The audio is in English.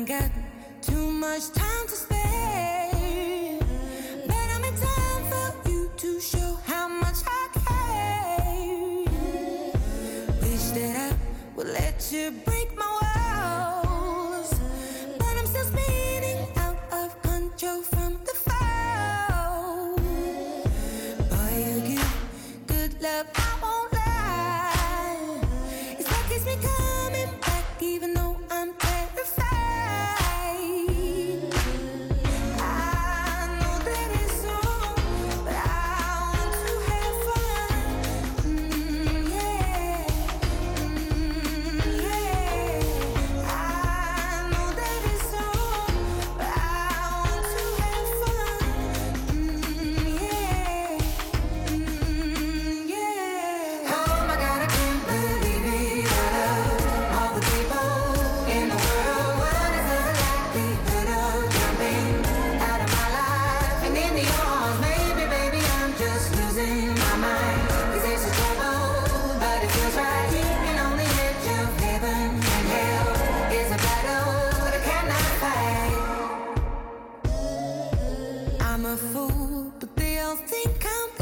ain't got too much time to spare, but I'm in time for you to show how much I care. Wish that I would let you break my walls, but I'm still spinning out of control from the fall. Boy, you give good love, I won't lie. It's what keeps me coming back, even though I'm terrified. I know that it's wrong, but I want to have fun. Yeah, yeah. I know that it's wrong, but I want to have fun. Yeah, yeah. Oh my God, I can't believe it. All the people in the world, what is the likelihood of jumping out of my life and into yours? Maybe, baby, I'm just losing my mind. 'Cause it's a trouble, but it feels right. And on the edge of heaven and hell is a battle that I cannot fight. I'm a fool, but they all think I'm